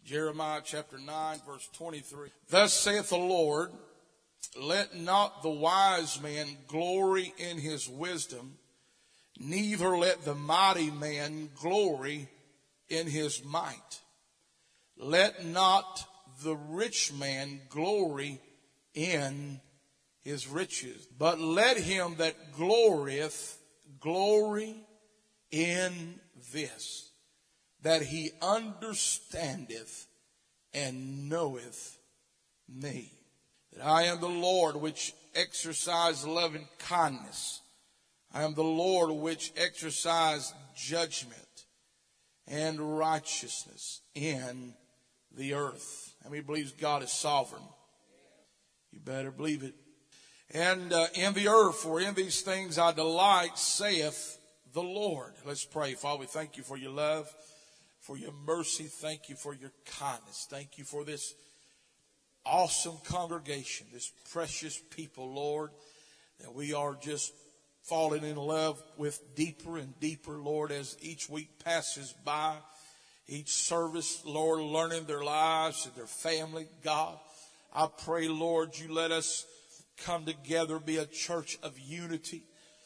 Jeremiah chapter 9, verse 23. Thus saith the Lord, let not the wise man glory in his wisdom, neither let the mighty man glory in his might. Let not the rich man glory in his riches, but let him that glorieth glory in this, that he understandeth and knoweth me, that I am the Lord which exercise loving kindness. I am the Lord which exercise judgment and righteousness in the earth. How many believes God is sovereign? You better believe it. And in the earth, for in these things I delight, saith the Lord. Let's pray. Father, we thank you for your love, for your mercy. Thank you for your kindness. Thank you for this awesome congregation, this precious people, Lord, that we are just falling in love with deeper and deeper, Lord, as each week passes by, each service, Lord, learning their lives and their family. God, I pray, Lord, you let us come together, be a church of unity.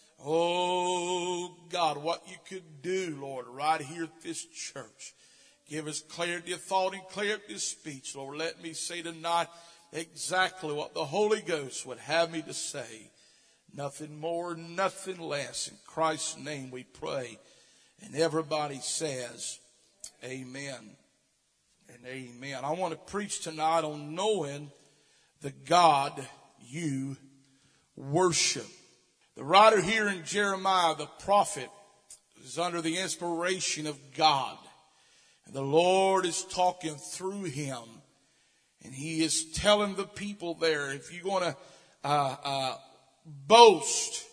Oh, God, what you could do, Lord, right here at this church. Give us clarity of thought and clarity of speech, Lord. Let me say tonight exactly what the Holy Ghost would have me to say. Nothing more, nothing less. In Christ's name we pray. And everybody says, amen and amen. I want to preach tonight on knowing the God you worship. The writer here in Jeremiah, the prophet, is under the inspiration of God. And the Lord is talking through him. And he is telling the people there, if you're going to boast,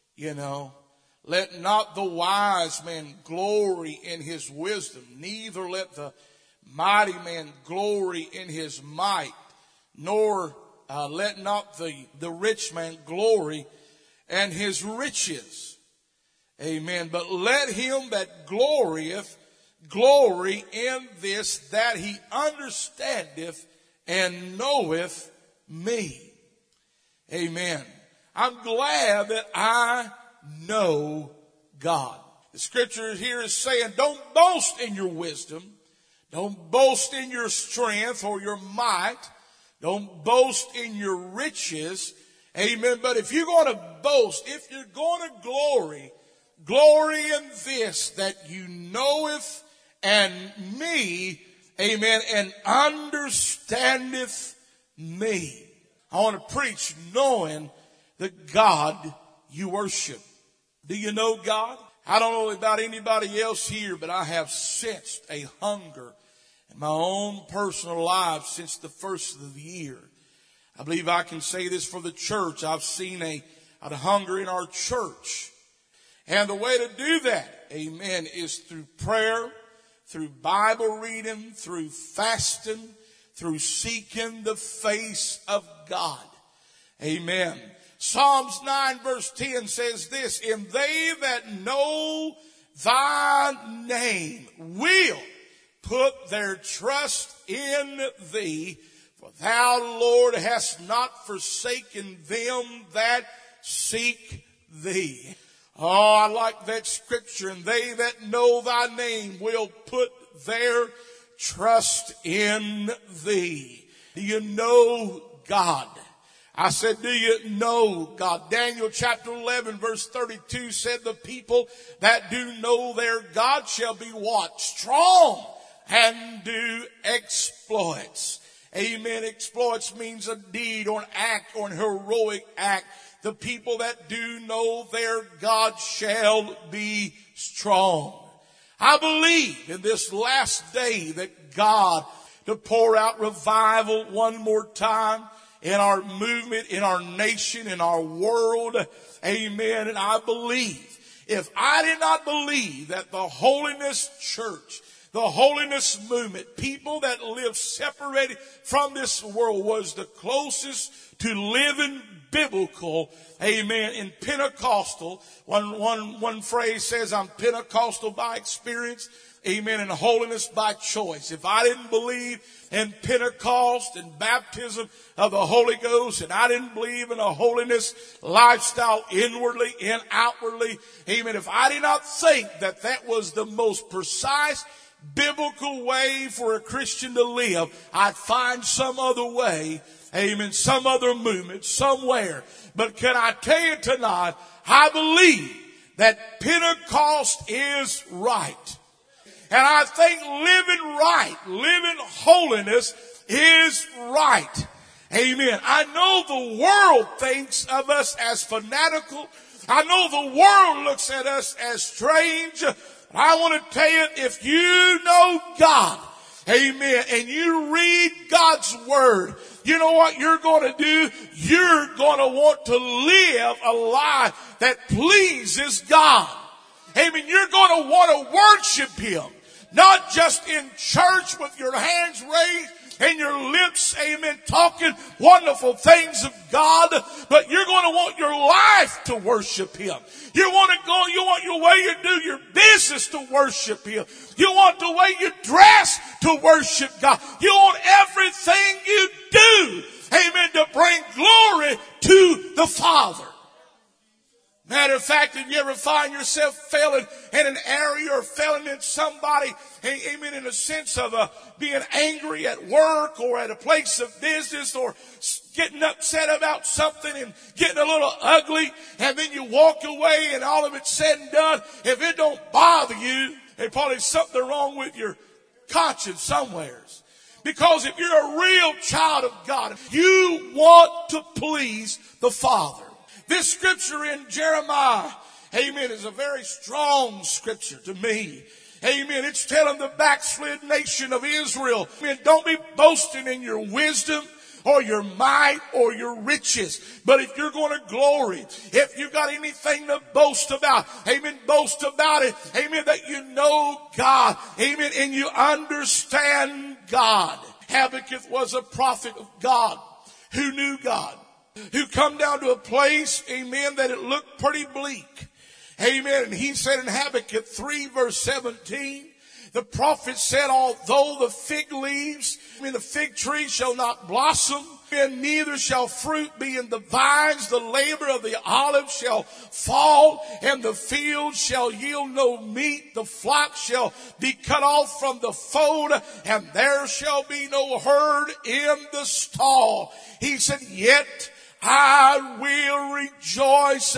let not the wise man glory in his wisdom, neither let the mighty man glory in his might, nor let not the rich man glory in his riches. Amen. But let him that glorieth glory in this, that he understandeth and knoweth me. Amen. I'm glad that I know God. The scripture here is saying, don't boast in your wisdom. Don't boast in your strength or your might. Don't boast in your riches. Amen. But if you're going to boast, if you're going to glory in this, that you knoweth and me, amen, and understandeth me. I want to preach knowing the God you worship. Do you know God? I don't know about anybody else here, but I have sensed a hunger in my own personal life since the first of the year. I believe I can say this for the church. I've seen a hunger in our church. And the way to do that, amen, is through prayer, through Bible reading, through fasting, through seeking the face of God. Amen. Psalms 9 verse 10 says this, and they that know thy name will put their trust in thee, for thou, Lord, hast not forsaken them that seek thee. Oh, I like that scripture. And they that know thy name will put their trust in thee. Do you know God? I said, do you know God? Daniel chapter 11 verse 32 said, the people that do know their God shall be what? Strong and do exploits. Amen. Exploits means a deed or an act or an heroic act. The people that do know their God shall be strong. I believe in this last day that God to pour out revival one more time in our movement, in our nation, in our world. Amen. And I believe, if I did not believe that the holiness church, the holiness movement, people that live separated from this world was the closest to living biblical, amen, in Pentecostal. One phrase says, I'm Pentecostal by experience. amen, in holiness by choice, if I didn't believe in Pentecost and baptism of the Holy Ghost, and I didn't believe in a holiness lifestyle inwardly and outwardly, amen, if I did not think that that was the most precise biblical way for a Christian to live, I'd find some other way, amen, some other movement somewhere. But can I tell you tonight, I believe that Pentecost is right. And I think living right, living holiness is right. Amen. I know the world thinks of us as fanatical. I know the world looks at us as strange. I want to tell you, if you know God, amen, and you read God's Word, you know what you're going to do? You're going to want to live a life that pleases God. Amen. You're going to want to worship Him. Not just in church with your hands raised and your lips, amen, talking wonderful things of God, but you're going to want your life to worship Him. You want your way you do your business to worship Him. You want the way you dress to worship God. You want everything you do, amen, to bring glory to the Father. Matter of fact, if you ever find yourself failing in an area or failing in somebody, amen, in a sense of being angry at work or at a place of business or getting upset about something and getting a little ugly, and then you walk away and all of it's said and done, if it don't bother you, there's probably something wrong with your conscience somewheres. Because if you're a real child of God, you want to please the Father. This scripture in Jeremiah, amen, is a very strong scripture to me. Amen. It's telling the backslid nation of Israel, amen, don't be boasting in your wisdom or your might or your riches. But if you're going to glory, if you've got anything to boast about, amen, boast about it. Amen, that you know God. Amen, and you understand God. Habakkuk was a prophet of God who knew God, who come down to a place, amen, that it looked pretty bleak. Amen. And he said in Habakkuk 3 verse 17, the prophet said, although the fig leaves, the fig tree shall not blossom, and neither shall fruit be in the vines, the labor of the olive shall fall, and the field shall yield no meat, the flock shall be cut off from the fold, and there shall be no herd in the stall. He said, yet I will rejoice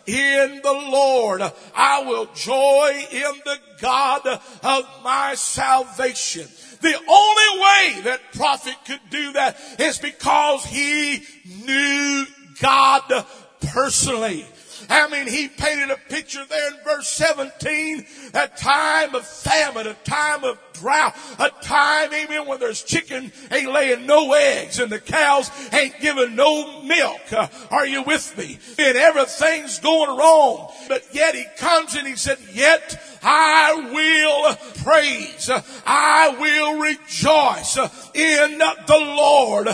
in the Lord. I will joy in the God of my salvation. The only way that prophet could do that is because he knew God personally. I mean, he painted a picture there in verse 17, a time of famine, a time of drought, a time, amen, when there's chicken ain't laying no eggs and the cows ain't giving no milk. Are you with me? And everything's going wrong. But yet he comes and he said, yet I will praise, I will rejoice in the Lord.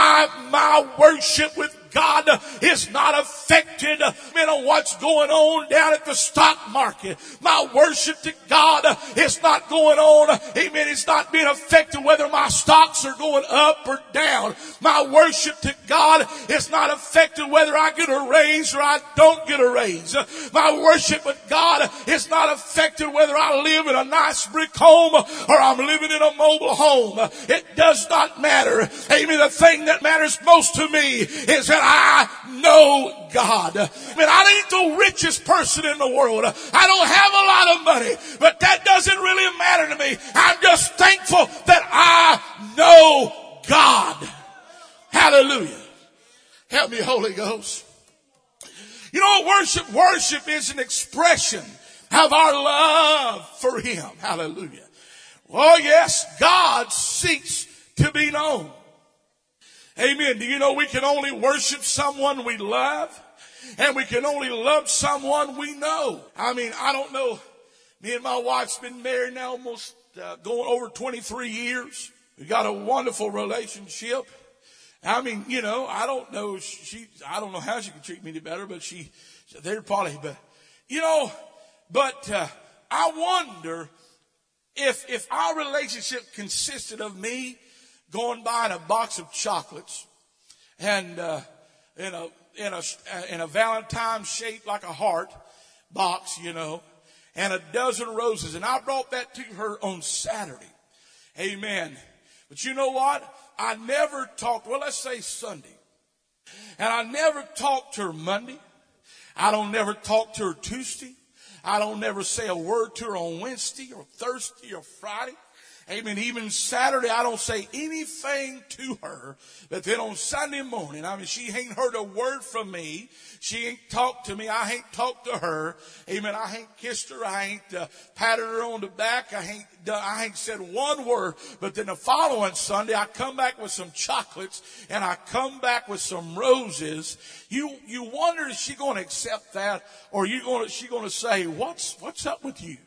My worship with God is not affected on what's going on down at the stock market. My worship to God is not going on, amen, it's not being affected whether my stocks are going up or down. My worship to God is not affected whether I get a raise or I don't get a raise. My worship with God is not affected whether I live in a nice brick home or I'm living in a mobile home. It does not matter. Amen. The thing that matters most to me is that I know God. I ain't the richest person in the world. I don't have a lot of money, but that doesn't really matter to me. I'm just thankful that I know God. Hallelujah. Help me, Holy Ghost. You know what worship is an expression of our love for Him. Hallelujah. Oh yes, God seeks to be known. Amen. Do you know we can only worship someone we love? And we can only love someone we know. I mean, I don't know. Me and my wife's been married now almost going over 23 years. We got a wonderful relationship. I mean, you know, I don't know how she could treat me any better, but they're probably, but, you know, but I wonder if our relationship consisted of me going buying a box of chocolates and in a Valentine shaped like a heart box, and a dozen roses, and I brought that to her on Saturday. Amen. But you know what? I never talked, let's say Sunday. And I never talked to her Monday. I don't never talk to her Tuesday. I don't never say a word to her on Wednesday or Thursday or Friday. Amen. Even Saturday, I don't say anything to her. But then on Sunday morning, she ain't heard a word from me. She ain't talked to me. I ain't talked to her. Amen. I ain't kissed her. I ain't patted her on the back. I ain't said one word. But then the following Sunday, I come back with some chocolates and I come back with some roses. You wonder, is she going to accept that, or she going to say, what's up with you?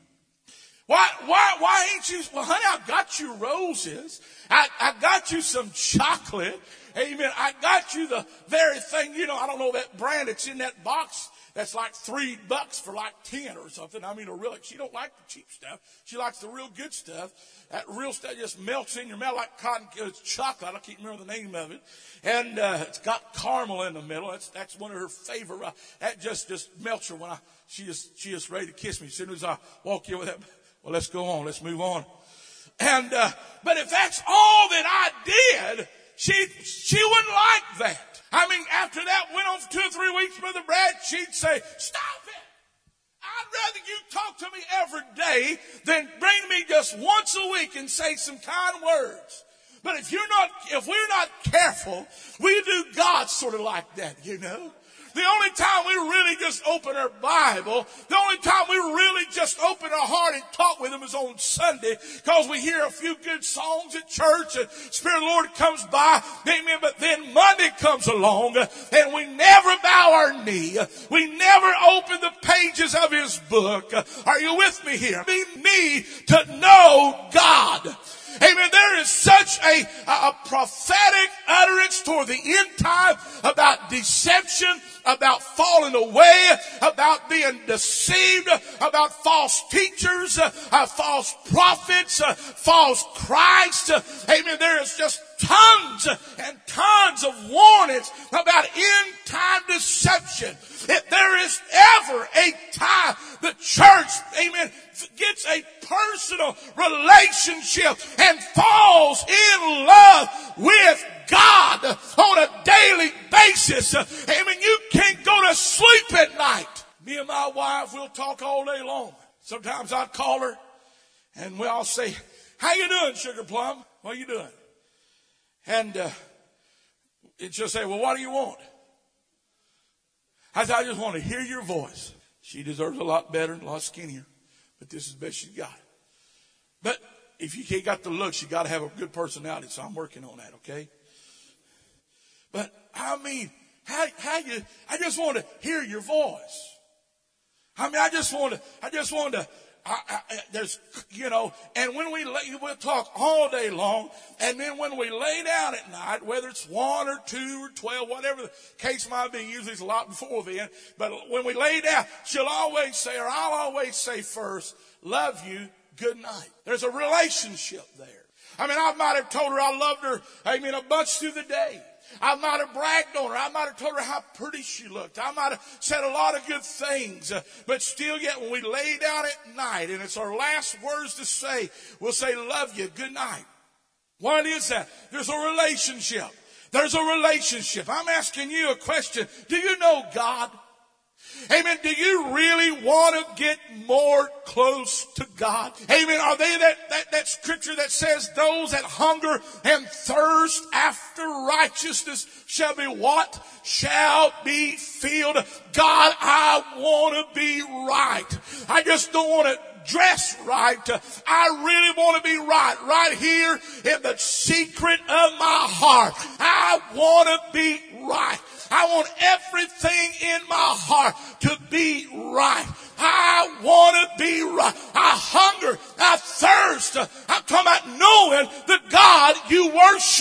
Why ain't you? Well, honey, I got you roses. I got you some chocolate. Amen. I got you the very thing, I don't know that brand that's in that box that's like $3 for like 10 or something. She don't like the cheap stuff. She likes the real good stuff. That real stuff just melts in your mouth like cotton. It's chocolate. I can't remember the name of it. And, it's got caramel in the middle. That's one of her favorite. That just melts her when she just ready to kiss me as soon as I walk in with that. Well, let's go on. Let's move on. And, but if that's all that I did, she wouldn't like that. After that went on for 2 or 3 weeks, Brother Brad, she'd say, stop it. I'd rather you talk to me every day than bring me just once a week and say some kind words. But if we're not careful, we do God sort of like that, The only time we really just open our Bible, the only time we really just open our heart and talk with Him is on Sunday, because we hear a few good songs at church and Spirit of the Lord comes by. Amen. But then Monday comes along and we never bow our knee. We never open the pages of His book. Are you with me here? We need to know God. Amen. There is such a prophetic utterance toward the end time about deception, about falling away, about being deceived, about false teachers, false prophets, false Christ. Amen. There is just tons and tons of warnings about end time deception. If there is ever a time the church, amen, gets a personal relationship and falls in love with God on a daily basis, amen, you can't go to sleep at night. Me and my wife, we'll talk all day long. Sometimes I'd call her and I'll say, how you doing, Sugar Plum? What are you doing? And she'll say, well, what do you want? I said, I just want to hear your voice. She deserves a lot better and a lot skinnier, but this is the best she's got. But if you ain't got the looks, you got to have a good personality, so I'm working on that, okay? But how you? I just want to hear your voice. I just want to. There's, and when we'll talk all day long, and then when we lay down at night, whether it's 1 or 2 or 12, whatever the case might be, usually it's a lot before then, but when we lay down, she'll always say, or I'll always say first, love you, good night. There's a relationship there. I might have told her I loved her, a bunch through the day. I might have bragged on her. I might have told her how pretty she looked. I might have said a lot of good things. But still yet, when we lay down at night, and it's our last words to say, we'll say, love you, good night. What is that? There's a relationship. There's a relationship. I'm asking you a question. Do you know God? Amen. Do you really want to get more close to God? Amen. Are they that scripture that says those that hunger and thirst after righteousness shall be what? Shall be filled. God, I want to be right. I just don't want to dress right. I really want to be right here in the secret of my heart. I want to be right. I want everything in my heart to be right. I want to be right. I hunger. I thirst. I'm talking about knowing the God you worship.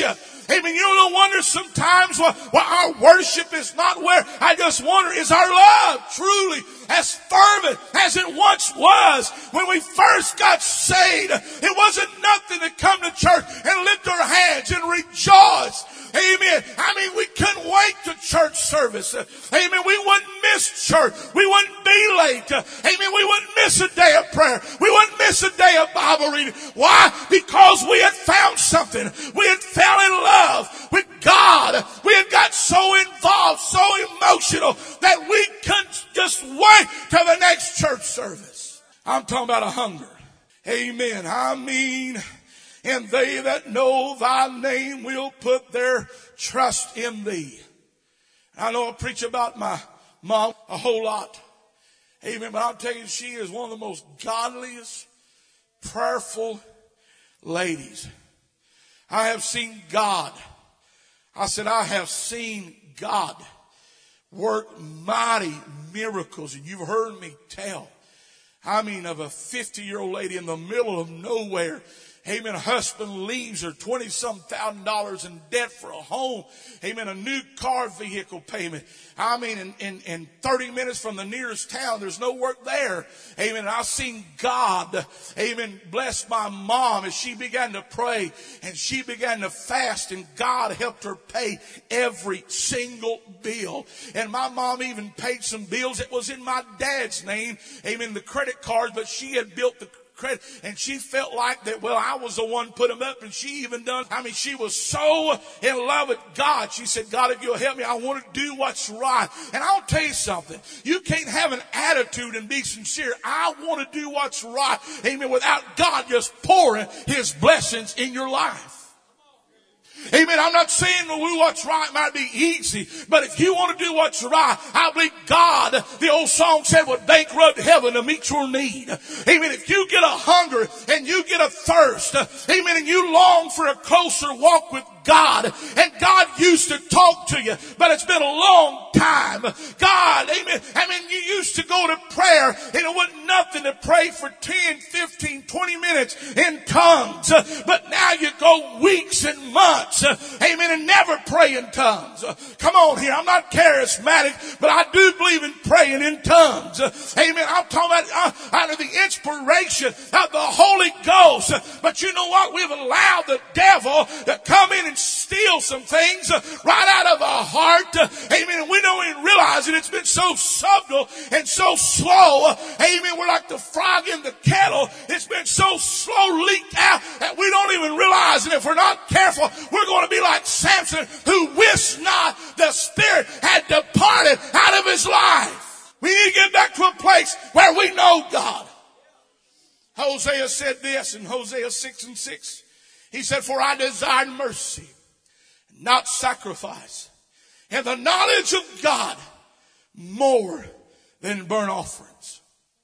Amen. You don't wonder sometimes why our worship is not where. I just wonder, is our love truly as fervent as it once was when we first got saved? It wasn't nothing to come to church and lift our hands and rejoice. Amen. I mean, we couldn't wait to church service. Amen. We wouldn't miss church. We wouldn't be late. Amen. We wouldn't miss a day of prayer. We wouldn't miss a day of Bible reading. Why? Because we had found something. We had fell in love with God. We had got so involved, so emotional that we couldn't just wait till the next church service. I'm talking about a hunger. Amen. I mean, and they that know thy name will put their trust in thee. I know I preach about my mom a whole lot. Amen. But I'll tell you, she is one of the most godliest, prayerful ladies. I have seen God. I said, I have seen God work mighty miracles. And you've heard me tell. I mean, of a 50-year-old lady in the middle of nowhere. Amen. A husband leaves her $20-some thousand in debt for a home. Amen. A new car vehicle payment. I mean, in 30 minutes from the nearest town, there's no work there. Amen. And I've seen God, amen, bless my mom as she began to pray and she began to fast, and God helped her pay every single bill. And my mom even paid some bills that was in my dad's name. Amen. The credit cards, but she had built the credit, and she felt like that, well, I was the one put them up, and she even done, I mean, she was so in love with God. She said, God, if you'll help me, I want to do what's right. And I'll tell you something, you can't have an attitude and be sincere, I want to do what's right, amen, without God just pouring his blessings in your life. Amen. I'm not saying what's right might be easy, but if you want to do what's right, I believe God, the old song said, would bankrupt heaven to meet your need. Amen. If you get a hunger and you get a thirst, amen, and you long for a closer walk with God, and God used to talk to you, but it's been a long time. God, amen, I mean, you used to go to prayer and it wasn't nothing to pray for 10, 15, 20 minutes in tongues, but now you go weeks and months, amen, and never pray in tongues. Come on here, I'm not charismatic, but I do believe in praying in tongues. Amen. I'm talking about out of the inspiration of the Holy Ghost. But you know what? We've allowed the devil to come in and steal some things right out of our heart. Amen. And we don't even realize it. It's been so subtle and so slow. Amen. We're like the frog in the kettle. It's been so slow leaked out that we don't even realize it. If we're not careful, we're going to be like Samson, who wist not the Spirit had departed out of his life. We need to get back to a place where we know God. Hosea said this in Hosea 6:6. He said, for I desire mercy, not sacrifice, and the knowledge of God more than burnt offerings.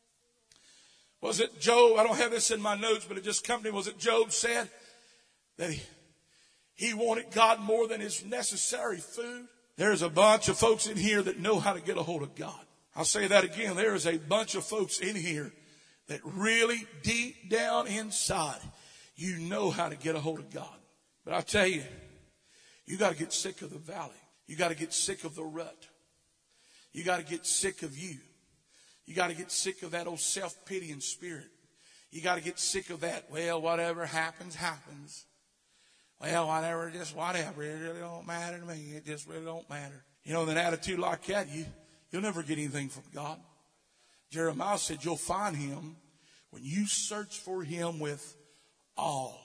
Was it Job? I don't have this in my notes, but it just come to me. Was it Job said that he wanted God more than his necessary food? There's a bunch of folks in here that know how to get a hold of God. I'll say that again. There is a bunch of folks in here that really deep down inside, you know how to get a hold of God. But I tell you, you got to get sick of the valley. You got to get sick of the rut. You got to get sick of you. You got to get sick of that old self-pitying spirit. You got to get sick of that, well, whatever happens, happens. Well, whatever, just whatever. It really don't matter to me. It just really don't matter. You know, with an attitude like that, you'll never get anything from God. Jeremiah said you'll find him when you search for him with all.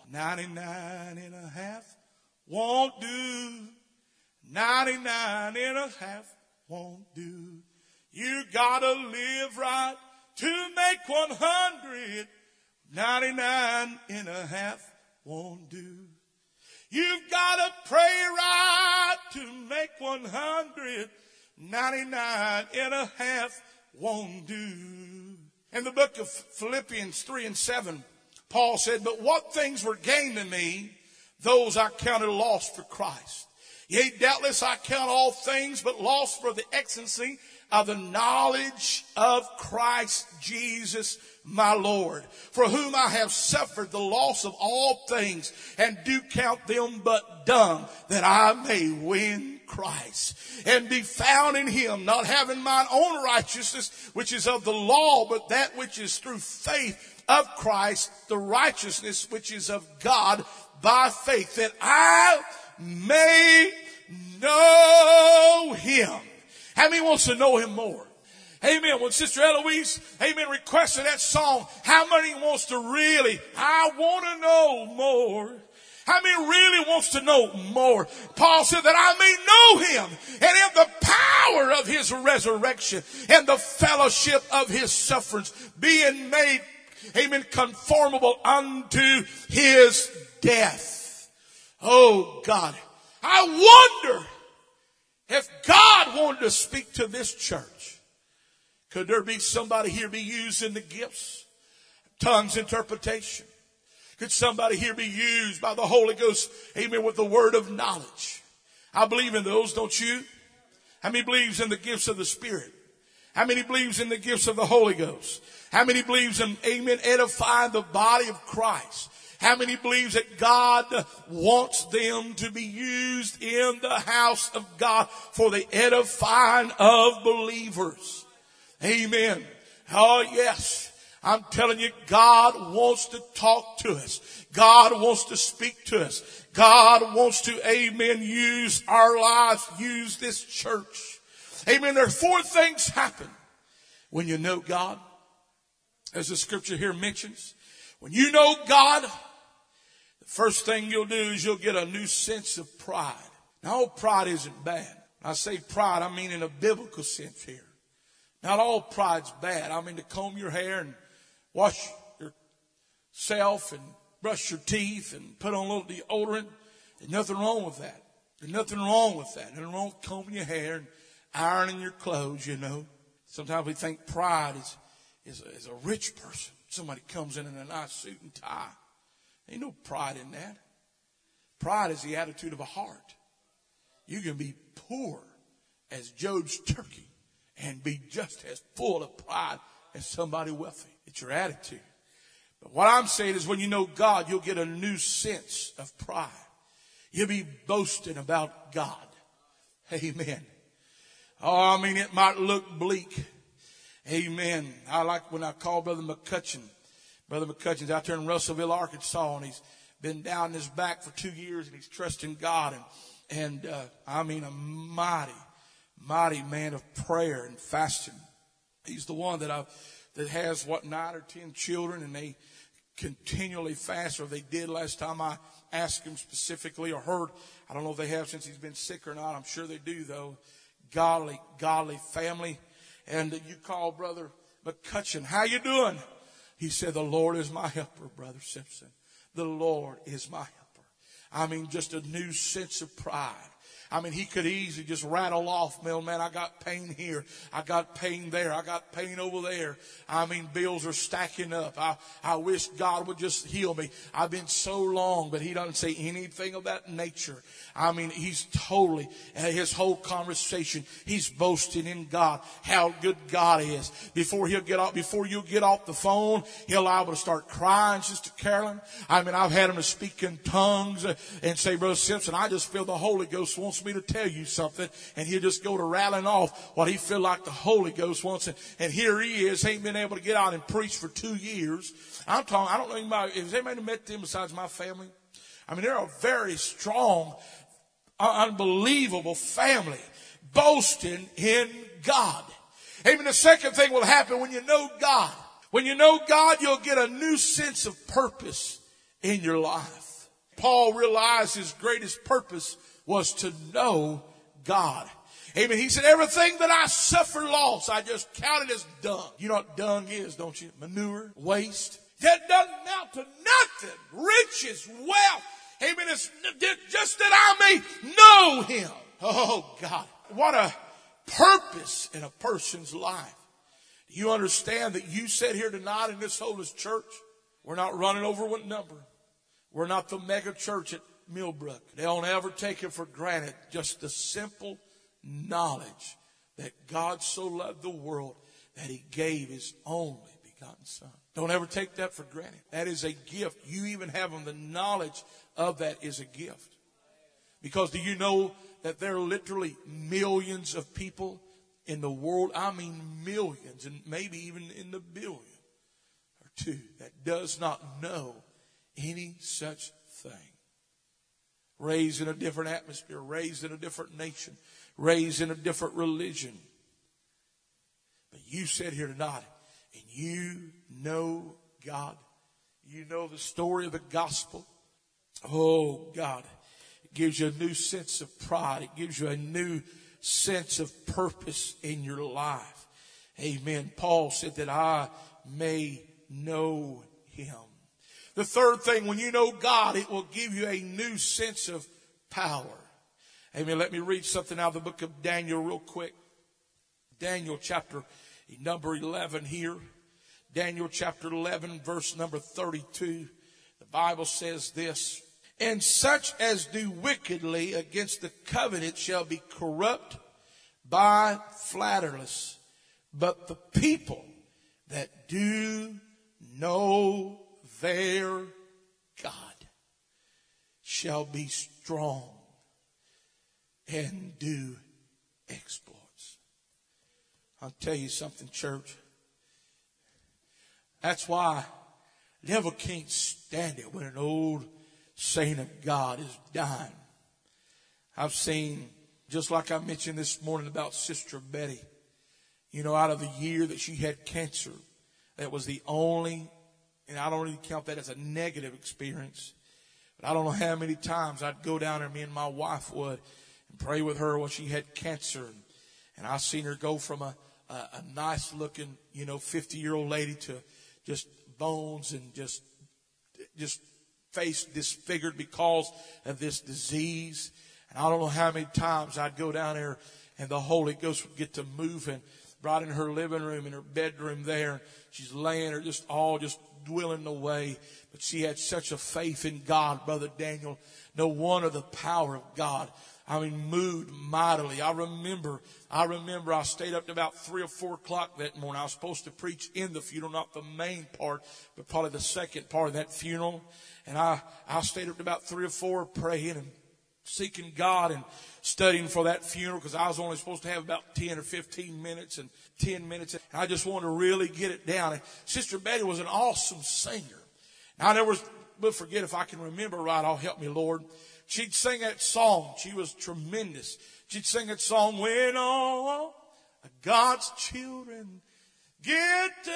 99.5 won't do. 99.5 won't do. You gotta live right to make 100. 99.5 won't do. You've gotta pray right to make 100. 99.5 won't do. In the book of Philippians 3:7, Paul said, but what things were gained to me, those I counted lost for Christ. Yea, doubtless I count all things but lost for the excellency of the knowledge of Christ Jesus my Lord, for whom I have suffered the loss of all things, and do count them but dung, that I may win Christ, and be found in him, not having mine own righteousness, which is of the law, but that which is through faith of Christ, the righteousness which is of God by faith, that I may know him. How many wants to know him more? Amen. When Sister Eloise, amen, requested that song, how many wants to really, I want to know more? How many really wants to know more? Paul said that I may know him, and in the power of his resurrection and the fellowship of his sufferings, being made, amen, conformable unto his death. Oh God, I wonder if God wanted to speak to this church. Could there be somebody here be used in the gifts? Tongues interpretation. Could somebody here be used by the Holy Ghost, amen, with the word of knowledge? I believe in those, don't you? How many believes in the gifts of the Spirit? How many believes in the gifts of the Holy Ghost? How many believes in, amen, edifying the body of Christ? How many believes that God wants them to be used in the house of God for the edifying of believers? Amen. Oh yes. I'm telling you, God wants to talk to us. God wants to speak to us. God wants to, amen, use our lives, use this church. Amen. There are 4 things happen when you know God. As the scripture here mentions, when you know God, the first thing you'll do is you'll get a new sense of pride. Now, all pride isn't bad. I say pride, I mean in a biblical sense here. Not all pride's bad. I mean to comb your hair and wash yourself and brush your teeth and put on a little deodorant. There's nothing wrong with that. There's nothing wrong with that. Nothing wrong with combing your hair and ironing your clothes, you know. Sometimes we think pride is a rich person. Somebody comes in a nice suit and tie. Ain't no pride in that. Pride is the attitude of a heart. You can be poor as Job's turkey and be just as full of pride as somebody wealthy. It's your attitude. But what I'm saying is when you know God, you'll get a new sense of pride. You'll be boasting about God. Amen. Oh, I mean, it might look bleak. Amen. I like when I call Brother McCutcheon. Brother McCutcheon's out there in Russellville, Arkansas, and he's been down his back for 2 years, and he's trusting God. And I mean, a mighty man of prayer and fasting. He's the one that has 9 or 10 children, and they continually fast, or they did last time I asked him specifically or heard. I don't know if they have since he's been sick or not. I'm sure they do though. Godly family. And you call Brother McCutcheon, how you doing? He said, the Lord is my helper, Brother Simpson. The Lord is my helper. I mean, just a new sense of pride. I mean, he could easily just rattle off, man, I got pain here. I got pain there. I got pain over there. I mean, bills are stacking up. I wish God would just heal me. I've been so long, but he doesn't say anything of that nature. I mean, he's totally, his whole conversation, he's boasting in God, how good God is. Before you get off the phone, he'll liable to start crying, Sister Carolyn. I mean, I've had him to speak in tongues and say, Brother Simpson, I just feel the Holy Ghost wants me to tell you something, and he'll just go to rattling off what he feel like the Holy Ghost wants. And here he is, ain't been able to get out and preach for 2 years. I don't know anybody, has anybody met them besides my family? I mean, they're a very strong, unbelievable family, boasting in God. Amen. The second thing will happen when you know God. When you know God, you'll get a new sense of purpose in your life. Paul realized his greatest purpose was to know God. Amen. He said, everything that I suffer loss, I just counted as dung. You know what dung is, don't you? Manure, waste. That doesn't amount to nothing. Riches, wealth. Amen. It's just that I may know him. Oh God. What a purpose in a person's life. Do you understand that you sit here tonight in this holiness church? We're not running over with number. We're not the mega church at Millbrook. They don't ever take it for granted. Just the simple knowledge that God so loved the world that he gave his only begotten Son. Don't ever take that for granted. That is a gift. You even having the knowledge of that is a gift. Because do you know that there are literally millions of people in the world, I mean millions, and maybe even in the billion or two, that does not know any such thing. Raised in a different atmosphere, raised in a different nation, raised in a different religion. But you sit here tonight and you know God. You know the story of the gospel. Oh God, it gives you a new sense of pride. It gives you a new sense of purpose in your life. Amen. Paul said that I may know him. The third thing, when you know God, it will give you a new sense of power. Amen. Let me read something out of the book of Daniel real quick. Daniel chapter number 11 here. Daniel chapter 11 verse number 32. The Bible says this. And such as do wickedly against the covenant shall be corrupt by flatterers. But the people that do know their God shall be strong and do exploits. I'll tell you something, church. That's why the devil can't stand it when an old saint of God is dying. I've seen, just like I mentioned this morning about Sister Betty, you know, out of the year that she had cancer, that was the only, and I don't really count that as a negative experience, but I don't know how many times I'd go down there, me and my wife would, and pray with her when she had cancer. And I seen her go from a nice looking, 50-year-old lady to just bones and just face disfigured because of this disease. And I don't know how many times I'd go down there and the Holy Ghost would get to moving right in her living room, in her bedroom there. She's laying there just dwindling away. But she had such a faith in God, Brother Daniel. No wonder the power of God, moved mightily. I remember I stayed up to about 3 or 4 o'clock that morning. I was supposed to preach in the funeral, not the main part, but probably the second part of that funeral. And I stayed up to about 3 or 4 praying and seeking God and studying for that funeral, because I was only supposed to have about 10 or 15 minutes and 10 minutes. And I just wanted to really get it down. And Sister Betty was an awesome singer. Now, I never will forget, if I can remember right, I'll help me, Lord. She'd sing that song. She was tremendous. She'd sing that song, when all God's children get to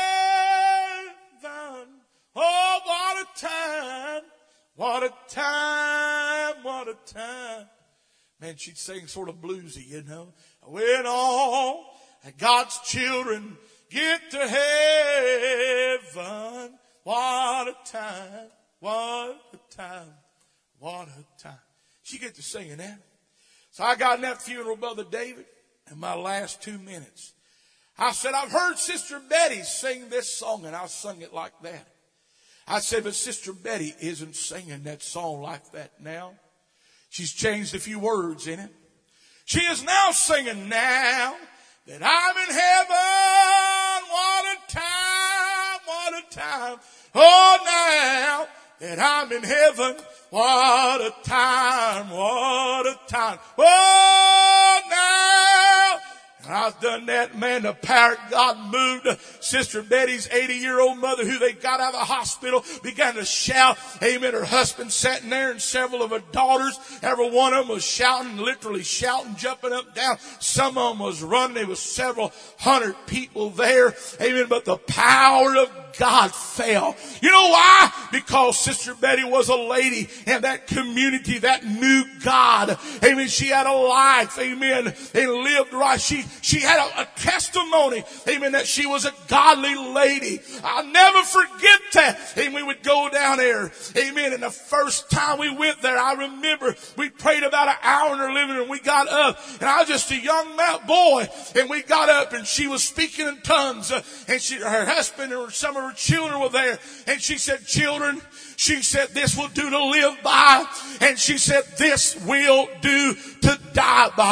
heaven. Oh, what a time, what a time, what a time. Man, she'd sing sort of bluesy, When all God's children get to heaven. What a time, what a time, what a time. She get to singing that. So I got in that funeral, Brother David, in my last 2 minutes. I said, I've heard Sister Betty sing this song, and I sung it like that. I said, but Sister Betty isn't singing that song like that now. She's changed a few words in it. She is now singing, now that I'm in heaven. What a time, what a time. Oh, now that I'm in heaven. What a time, what a time. Oh, now. And I've done that, man. The power of God moved. Sister Betty's 80-year-old mother, who they got out of the hospital, began to shout. Amen. Her husband sat in there, and several of her daughters, every one of them was shouting, literally shouting, jumping up and down. Some of them was running. There was several hundred people there. Amen. But the power of God fell. You know why? Because Sister Betty was a lady in that community that knew God. Amen. She had a life. Amen. And lived right. She had a testimony. Amen. That she was a godly lady. I'll never forget that. And we would go down there. Amen. And the first time we went there, I remember we prayed about an hour in her living room. We got up, and I was just a young boy. And we got up, and she was speaking in tongues. And her husband and some of her children were there. And she said, children, she said, this will do to live by. And she said, this will do to die by.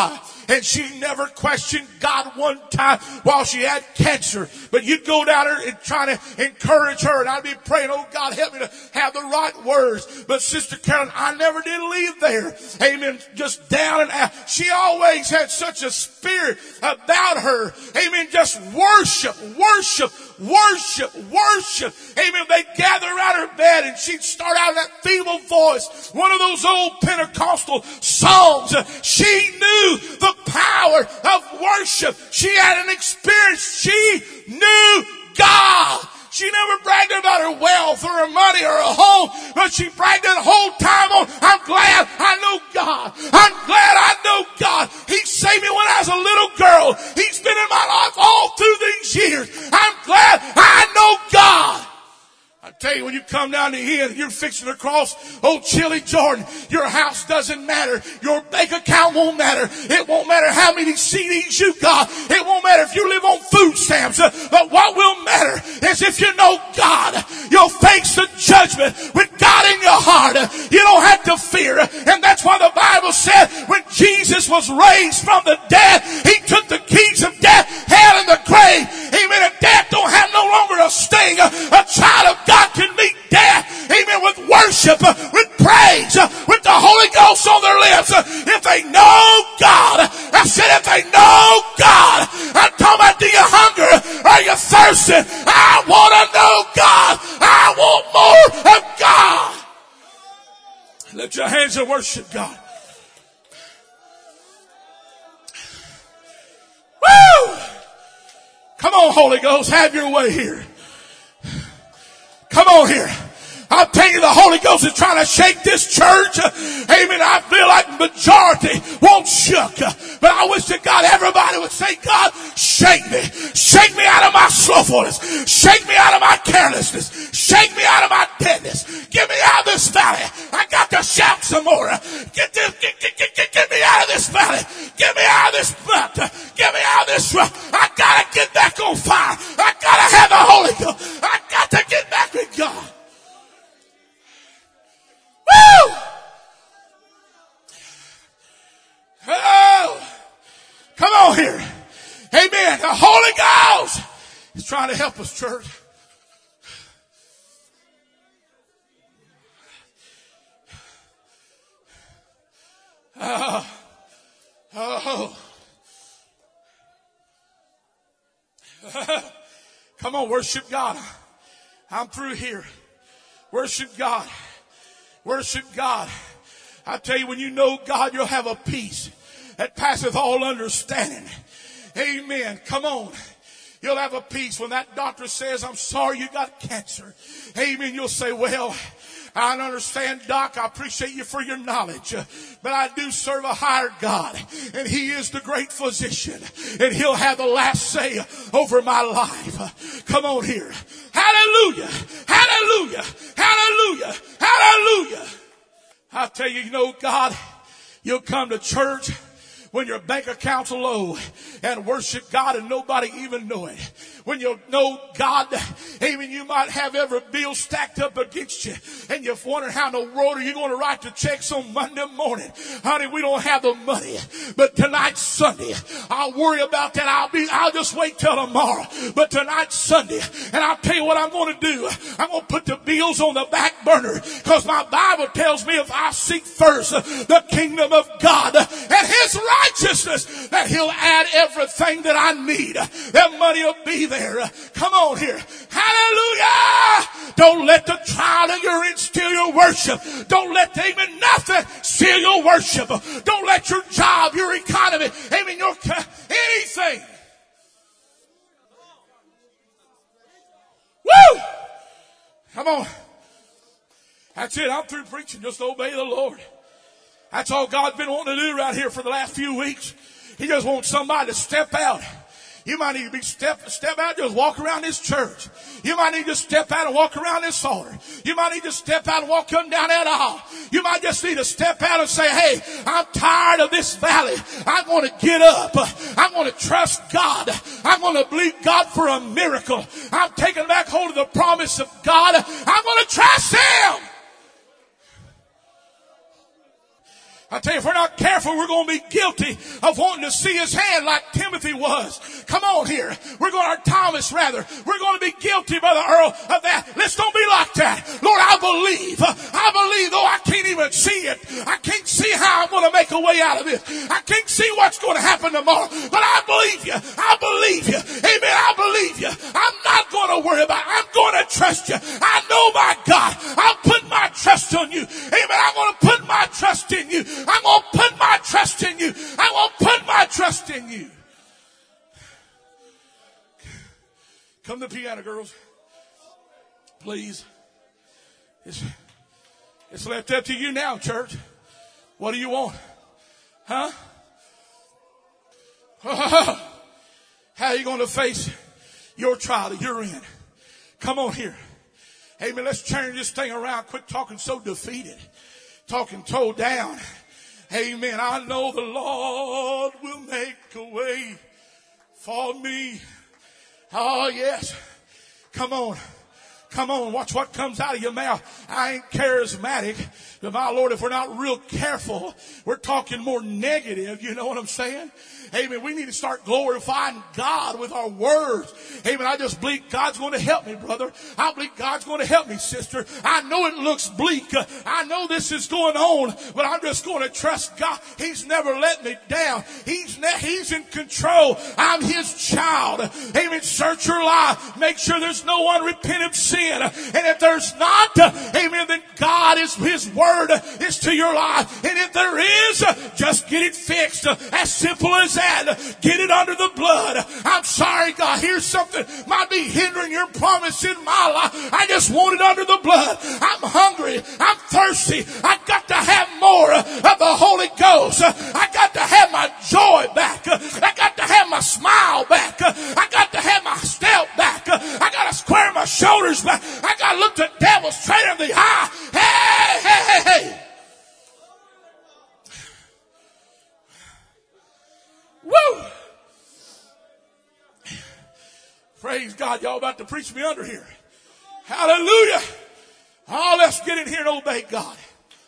and she never questioned God one time while she had cancer. But you'd go down there and try to encourage her, and I'd be praying, oh God, help me to have the right words. But Sister Carolyn, I never did leave there. Amen. Just down and out. She always had such a spirit about her. Amen. Just worship, worship, worship, worship. Amen. They'd gather around her bed and she'd start out in that feeble voice, one of those old Pentecostal songs. She knew the power of worship. She had an experience. She knew God. She never bragged about her wealth or her money or her home, but she bragged the whole time on, I'm glad I know God. I'm glad I know God. He saved me when I was a little girl. He's been in my life all through these years. I'm glad I know God. I tell you, when you come down to here and you're fixing to cross old Chili Jordan, your house doesn't matter. Your bank account won't matter. It won't matter how many CDs you got. It won't matter if you live on food stamps. But what will matter is if you know God, you'll face the judgment with God in your heart. You don't have to fear. And that's why the Bible said when Jesus was raised from the dead, He took the keys of death, hell, and the grave. Amen. And death don't have no longer a sting. A child of God can meet death, amen, with worship, with praise, with the Holy Ghost on their lips. If they know God, I said if they know God, I'm talking about, do you hunger? Are you thirsty? I want to know God. I want more of God. Lift your hands and worship God. Woo! Come on, Holy Ghost, have your way here. Come on here. I'll tell you, the Holy Ghost is trying to shake this church. Amen. I feel like the majority won't shook. But I wish to God everybody would say, God, shake me. Shake me out of my slothfulness. Shake me out of my carelessness. Shake me out of my deadness. Get me out of this valley. I got to shout some more. Get me out of this valley. Get me out of this rut. Get me out of this rut. I got to get back on fire. I got to have the Holy Ghost. I got to get back with God. Woo! Oh, come on here. Amen. The Holy Ghost is trying to help us, church. Come on, worship God. I'm through here. Worship God. Worship God. I tell you, when you know God, you'll have a peace that passeth all understanding. Amen. Come on. You'll have a peace when that doctor says, I'm sorry you got cancer. Amen. You'll say, well, I understand, Doc. I appreciate you for your knowledge. But I do serve a higher God. And He is the great physician. And He'll have the last say over my life. Come on here. Hallelujah. Hallelujah. Hallelujah. Hallelujah. I tell you, you know, God, you'll come to church when your bank account's low and worship God and nobody even know it. When you know God, even you might have every bill stacked up against you and you're wondering how in the world are you going to write the checks on Monday morning. Honey, we don't have the money. But tonight's Sunday. I'll worry about that. I'll just wait till tomorrow. But tonight's Sunday. And I'll tell you what I'm going to do. I'm going to put the bills on the back burner because my Bible tells me if I seek first the kingdom of God and His righteousness, that He'll add everything that I need. That money will be there. Come on here. Hallelujah. Don't let the trial that you're in steal your worship. Don't let even nothing steal your worship. Don't let your job, your economy, even your anything. Woo! Come on. That's it. I'm through preaching. Just obey the Lord. That's all God's been wanting to do right here for the last few weeks. He just wants somebody to step out. You might need to step out, just walk around this church. You might need to step out and walk around this altar. You might need to step out and walk down that aisle. You might just need to step out and say, hey, I'm tired of this valley. I want to get up. I want to trust God. I want to believe God for a miracle. I'm taking back hold of the promise of God. I want to trust Him. I tell you, if we're not careful, we're going to be guilty of wanting to see his hand like Timothy was. Come on here. We're going to be guilty, Brother Earl, of that. Let's don't be like that. Lord, I believe, though I can't even see it. I can't see how I'm going to make a way out of it. I can't see what's going to happen tomorrow. But I believe you. Amen. I believe you. I'm not going to worry about it. I'm going to trust you. I know my God. I'll put my trust on you. Amen. I'm going to put my trust in you. I'm going to put my trust in you. I'm going to put my trust in you. Come to the piano, girls. Please. It's left up to you now, church. What do you want? Huh? How are you going to face your trial that you're in? Come on here. Amen. Let's turn this thing around. Quit talking so defeated. Talking toe down. Amen. I know the Lord will make a way for me. Oh, yes. Come on. Watch what comes out of your mouth. I ain't charismatic, but my Lord, if we're not real careful, we're talking more negative. You know what I'm saying? Amen. We need to start glorifying God with our words. Amen. I just believe God's going to help me, brother. I believe God's going to help me, sister. I know it looks bleak. I know this is going on, but I'm just going to trust God. He's never let me down. He's in control. I'm his child. Amen. Search your life. Make sure there's no unrepentant sin. And if there's not, amen, then God is, his word is to your life. And if there is, just get it fixed. As simple as that. Get it under the blood. I'm sorry, God. Here's something might be hindering your promise in my life. I just want it under the blood. I'm hungry. I'm thirsty. I got to have more of the Holy Ghost. I got to have my joy back. I got to have my smile back. I got to have my step back. I got to square my shoulders back. I got to look the devil straight in the eye. Hey. Woo! Praise God. Y'all about to preach me under here. Hallelujah. Oh, let's get in here and obey God.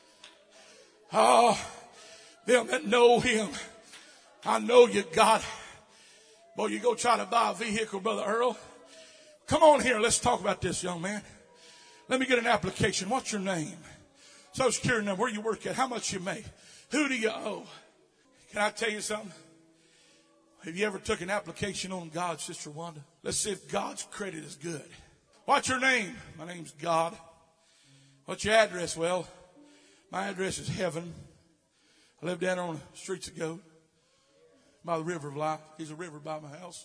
Oh, them that know him. I know you, God. Boy, you go try to buy a vehicle, Brother Earl. Come on here. Let's talk about this, young man. Let me get an application. What's your name? Social Security number. Where you work at? How much you make? Who do you owe? Can I tell you something? Have you ever took an application on God, Sister Wanda? Let's see if God's credit is good. What's your name? My name's God. What's your address? Well, my address is heaven. I live down on the streets of gold by the river of life. There's a river by my house.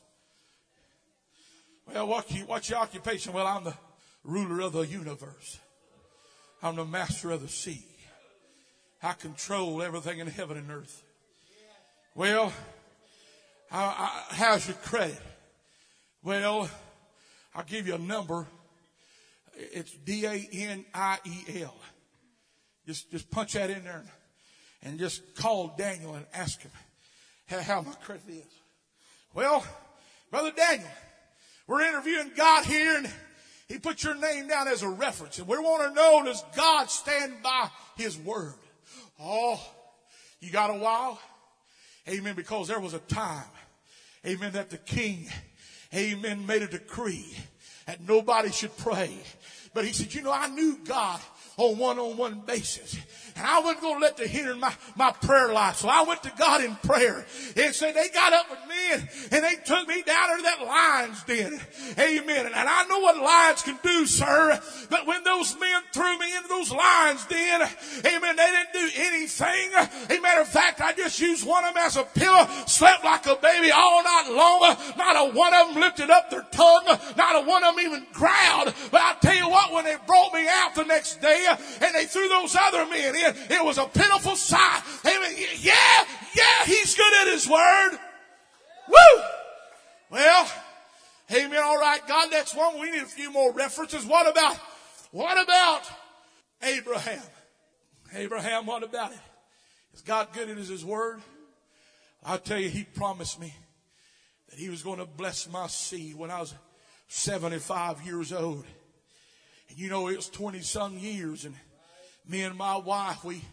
Well, what's your occupation? Well, I'm the ruler of the universe. I'm the master of the sea. I control everything in heaven and earth. Well, how's your credit? Well, I'll give you a number. It's DANIEL. Just punch that in there and just call Daniel and ask him how my credit is. Well, Brother Daniel, we're interviewing God here, and he put your name down as a reference. And we want to know, does God stand by his word? Oh, you got a while? Amen. Because there was a time, amen, that the king, amen, made a decree that nobody should pray. But he said, I knew God on one-on-one basis. And I wasn't going to let the hinder my prayer life. So I went to God in prayer. And said, they got up with me and they took me down into that lion's den. Amen. And I know what lions can do, sir. But when those men threw me into those lions den, amen, they didn't do anything. As a matter of fact, I just used one of them as a pillow, slept like a baby all night long. Not a one of them lifted up their tongue. Not a one of them even growled. But I tell you what, when they brought me out the next day and they threw those other men in, it was a pitiful sight. Amen. Yeah, he's good at his word. Woo! Well, amen. All right, God, next one. We need a few more references. What about Abraham? Abraham, what about it? Is God good at his word? I'll tell you, he promised me that he was going to bless my seed when I was 75 years old. And it was 20-some years, and me and my wife, we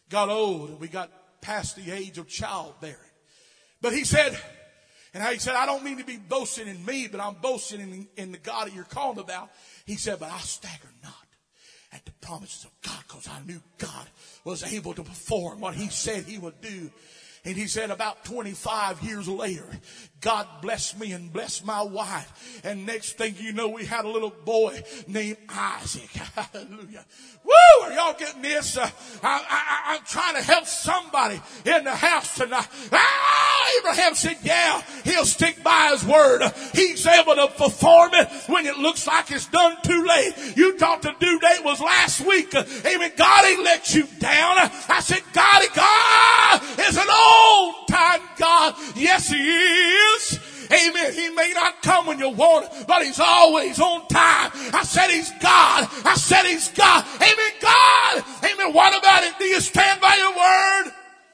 got old and we got past the age of childbearing. But he said, I don't mean to be boasting in me, but I'm boasting in the God that you're calling about. He said, but I staggered not at the promises of God, because I knew God was able to perform what he said he would do. And he said about 25 years later, God blessed me and blessed my wife. And next thing you know, we had a little boy named Isaac. Hallelujah. Woo! Are y'all getting this? I'm trying to help somebody in the house tonight. Abraham said, yeah, he'll stick by his word. He's able to perform it when it looks like it's done too late. You thought the due date was last week. Amen. God ain't let you down. I said, God is an old-time God. Yes, he is. Amen. He may not come when you want it, but he's always on time. I said he's God. I said he's God. Amen. God. Amen. What about it? Do you stand by your word?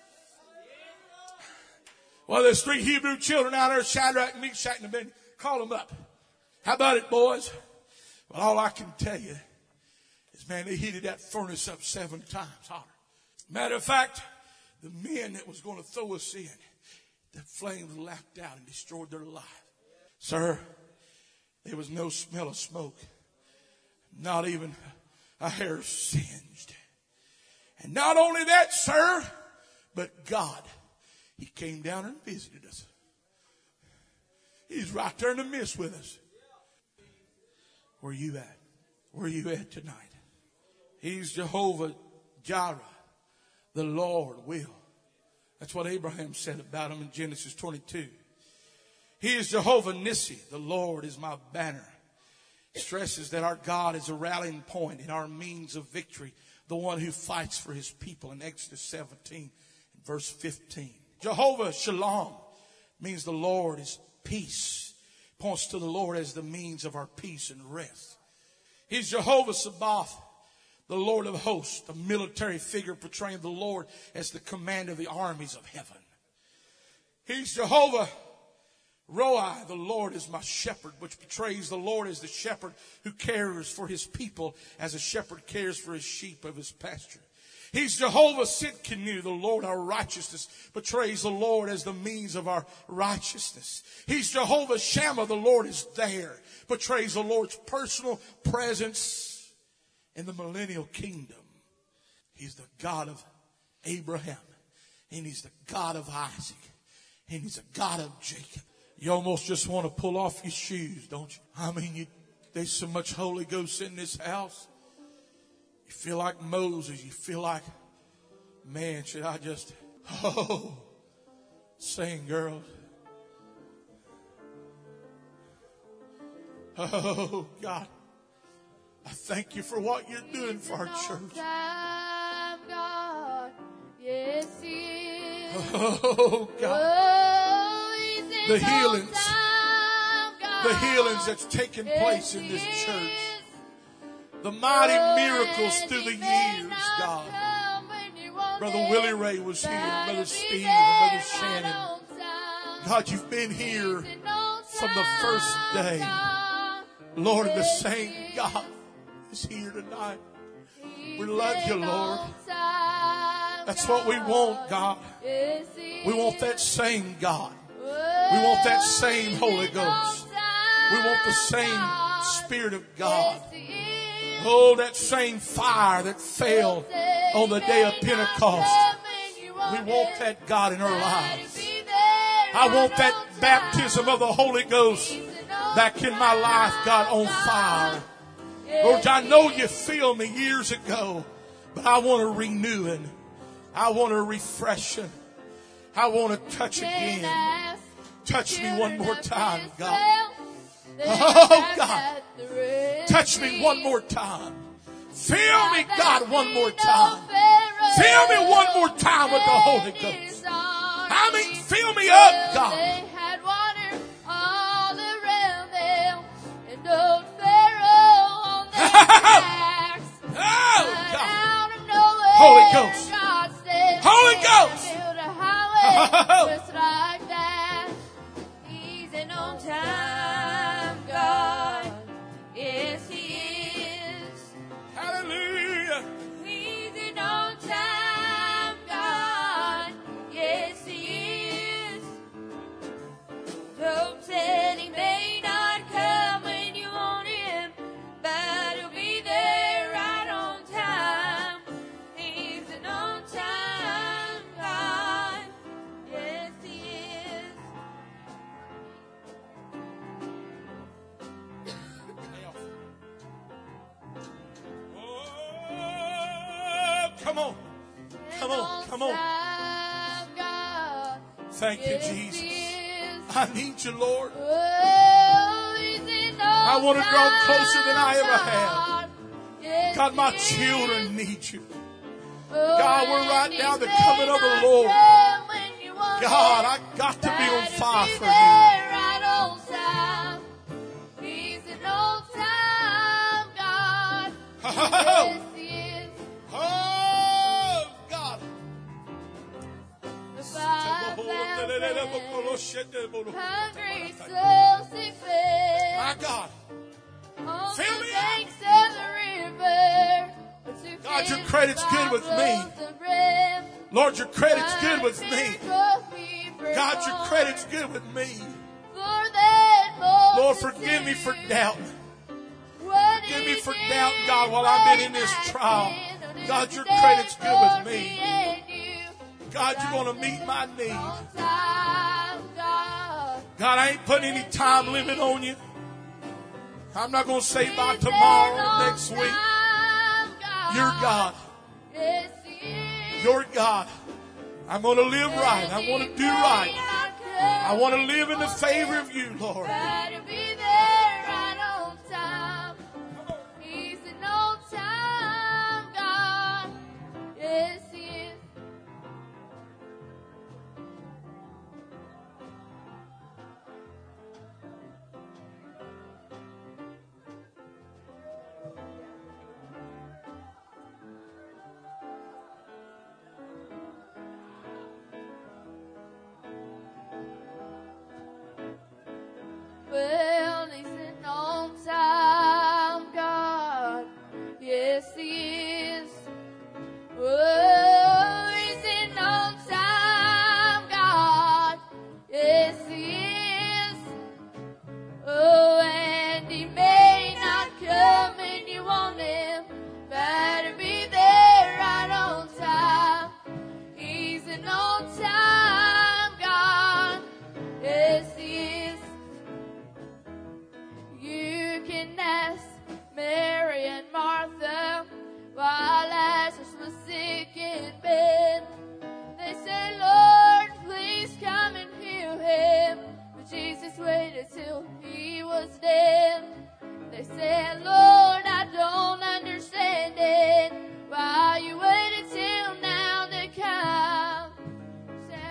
Well, there's 3 Hebrew children out there, Shadrach, Meshach, and Abednego. Call them up. How about it, boys? Well, all I can tell you is, man, they heated that furnace up 7 times hotter. Matter of fact, the men that was going to throw us in, the flames lapped out and destroyed their life. Sir, there was no smell of smoke. Not even a hair singed. And not only that, sir, but God, he came down and visited us. He's right there in the midst with us. Where are you at? Where are you at tonight? He's Jehovah Jireh. The Lord will. That's what Abraham said about him in Genesis 22. He is Jehovah Nissi. The Lord is my banner. It stresses that our God is a rallying point and our means of victory. The one who fights for his people in Exodus 17 verse 15. Jehovah Shalom means the Lord is peace. Points to the Lord as the means of our peace and rest. He's Jehovah Sabaoth, the Lord of hosts, a military figure portraying the Lord as the commander of the armies of heaven. He's Jehovah Roi, the Lord is my shepherd, which portrays the Lord as the shepherd who cares for his people as a shepherd cares for his sheep of his pasture. He's Jehovah Sidkenu, the Lord our righteousness, portrays the Lord as the means of our righteousness. He's Jehovah Shammah, the Lord is there, portrays the Lord's personal presence in the millennial kingdom. He's the God of Abraham, and he's the God of Isaac, and he's the God of Jacob. You almost just want to pull off your shoes, don't you? I mean, there's so much Holy Ghost in this house. You feel like Moses. You feel like, man, should I just, sing, girls. Oh, God. I thank you for what you're doing for our church. Yes, he is. Oh, God. The healings that's taken place in this church. The mighty miracles through the years, God. Brother Willie Ray was here. Brother Steve and Brother Shannon. God, you've been here from the first day. Lord, the same God is here tonight. We love you, Lord. That's what we want, God. We want that same God. We want that same Holy Ghost. We want the same Spirit of God. Oh, that same fire that fell on the day of Pentecost. We want that, God, in our lives. I want that baptism of the Holy Ghost back in my life, God, on fire. Lord, I know you filled me years ago, but I want a renewing. I want a refreshing. I want to touch again. Touch me one more time, God. Oh, God. Touch me one more time. Fill me, God, one more time. Fill me one more time with the Holy Ghost. I mean, fill me up, God. They had water all around them, and old Pharaoh on their backs. Oh, God. Out of nowhere, Holy Ghost. God said, Holy Ghost. build a highway just like that. He's an on-time God. Yes, he is. Hallelujah. He's an on-time Come on. time, God. Thank you, Yes, Jesus. He is. I need you, Lord. Oh, He's in I want to draw time, closer than I ever have. Yes, God, my He is. children need you. Oh, God, we're right and now He the may coming of the not Lord. come when you want God, Him, I got to be on but fire He'll for be you. there right on time. He's an old time God. Yes, He is. Oh, God. If I found friends, hungry souls he fed. My God. On Fill the me banks of the river. But to God, your feed credit's my good with me. loaves of bread. Lord, your credit's good with My me. miracle God, your born. credit's good with me. For that Lord, forgive me for multitude, doubting. what Forgive me He for did doubting, God, while way I've been in this back trial. then, and God, it's your there credit's good with for me. and you. God, you're going to meet my need. On time, God. God, I ain't putting any time limit on you. I'm not going to say by tomorrow or next week. You're God. Yes, He is. You're God. I'm going to live right. I want to do right. I want to live in the favor of you, Lord. Better be there right on time. He's an old time God. Yes, He is. Well, He's an on-time God. Yes, He is. Oh, He's an on-time God. Yes, He is. Oh, and He may not come when you want Him. Better be there right on time. He's an on-time God. Yes, He is. You can ask Mary and Martha while Lazarus was sick in bed. They said, Lord, please come and heal him. But Jesus waited till he was dead. They said, Lord, I don't understand it. Why you waited till now to come? Said,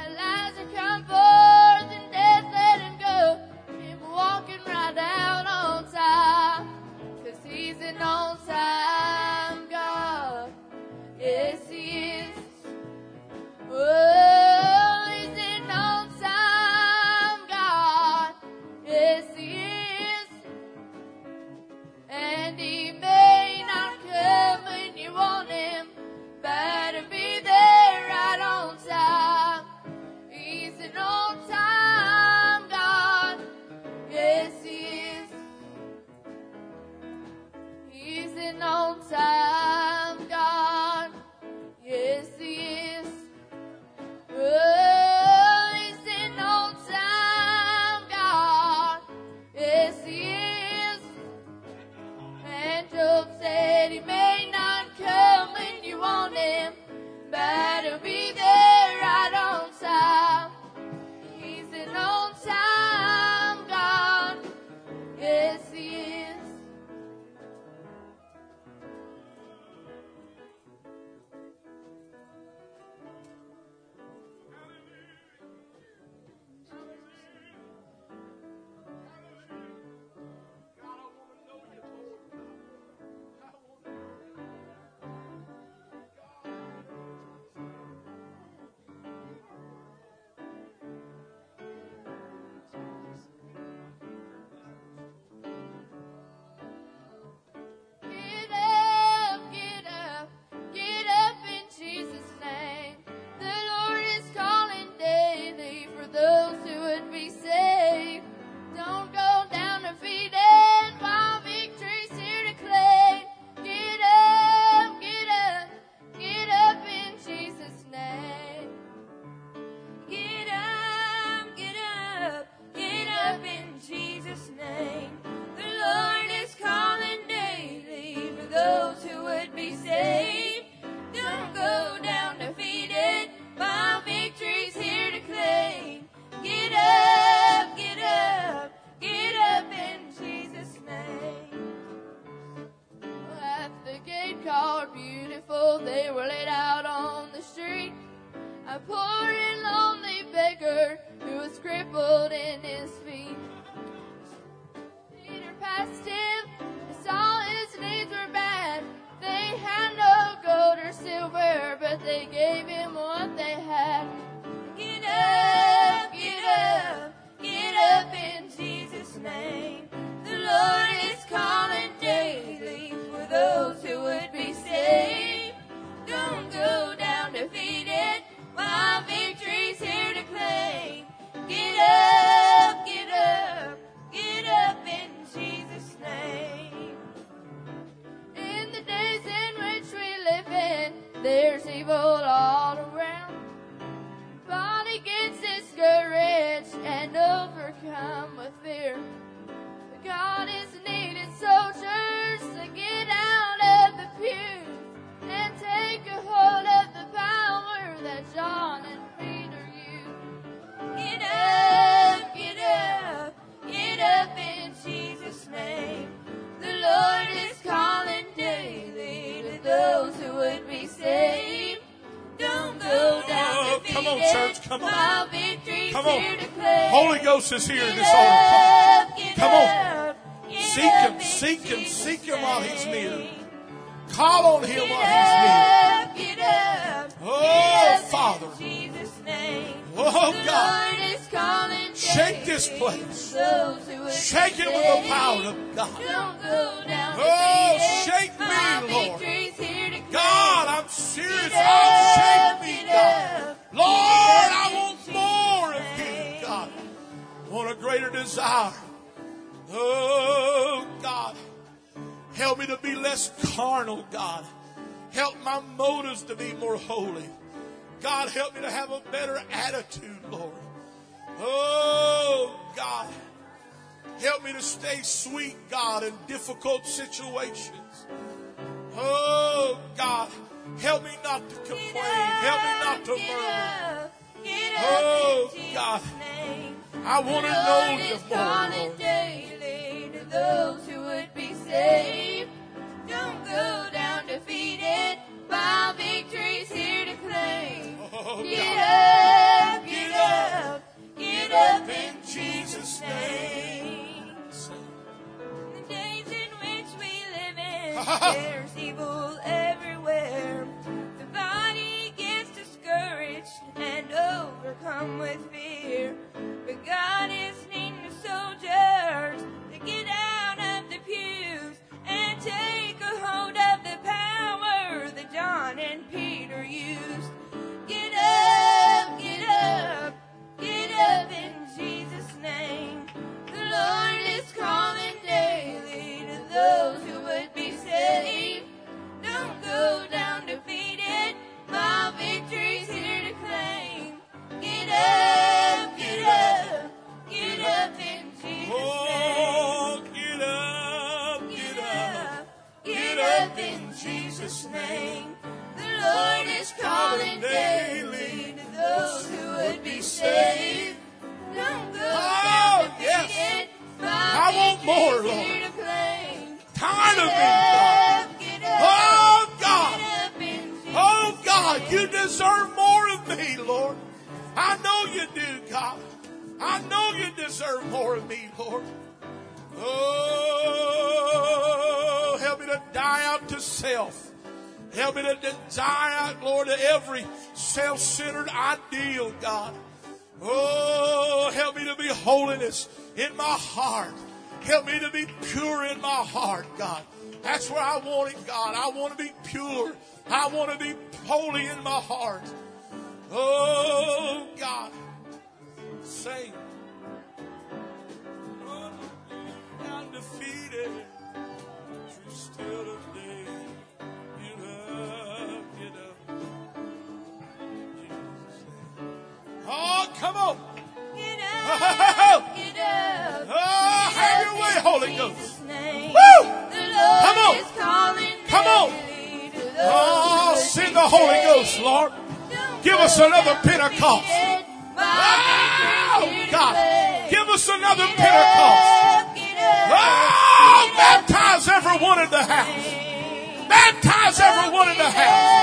a poor and lonely beggar who was crippled in his feet. Peter passed him and saw his needs were bad. They had no gold or silver, but they gave him what they had. Get up, get up, get up in Jesus' name. The Lord is calling daily for those who would be saved. Don't go down defeated while victory's here to claim. Get up, get up, get up in Jesus' name. In the days in which we live in, there's evil all around. Body gets discouraged and overcome with fear. But God is needing soldiers to get out of the pews and take a hold of the power that John and Peter used. Get up, get up, get up in Jesus' name. The Lord is calling daily to those who would be saved. Don't go down defeated. Come on, church, come on. While victory's Come on. here to claim. Holy Ghost is here in this Get altar. up, get Come on. up, get Seek up Him, in seek Him, Jesus' seek Him while He's near. name. Call on Him while He's Get up, Oh, get up Father. in Jesus' name. Oh, The God. Lord is calling Shake daily this place. those who would Shake be it with the saved. power of God. Don't go down Oh, defeated. shake me, My Lord. victory's here to claim. God, I'm serious. Get Oh, up, shake me, get God. up, Lord, get up I in want Jesus' more of You, name. God. I want a greater desire. Oh, God. Help me to be less carnal, God. Help my motives to be more holy. God, help me to have a better attitude, Lord. Oh, God. Help me to stay sweet, God, in difficult situations. Oh, God. Help me not to complain. Help me not to murmur. Oh, God. I want to know You more, calling Lord. daily to those who would be saved. Don't go down defeated while victory's here to claim. Oh, Get God. up, get up, get up in Jesus' name. The days in which we live in, there's evil everywhere. The body gets discouraged and overcome with fear. But God is needing the soldiers to get out of the pews and take a hold of the power that John and Peter used. Get up, get up, get up in Jesus' name. The Lord is calling daily to those who would be saved. Don't go down defeated while victory's here to claim. Get up, get up, get up in Jesus' name. Oh, get up, get up. Get up in Jesus' name. The Lord is calling daily to those who would be saved. Don't go down yes. defeated. I want more, Lord. Tired of me, God. Oh, God. Oh, God, You deserve more of me, Lord. I know You do, God. I know You deserve more of me, Lord. Oh, help me to die out to self. Help me to die out, Lord, to every self-centered ideal, God. Oh, help me to be holiness in my heart. Help me to be pure in my heart, God. That's where I want it, God. I want to be pure. I want to be holy in my heart. Oh, God. Sing. Oh, I'm defeated. You're still a day. Get up, get up. Jesus' name. Oh, come on. Get Oh, up, get up. have your way, Holy Ghost. Woo! Come on. Come on. Oh, send the Holy Ghost, Lord. Give us another Pentecost. Oh, God. Give us another Pentecost. Oh, baptize everyone in the house. Baptize everyone in the house.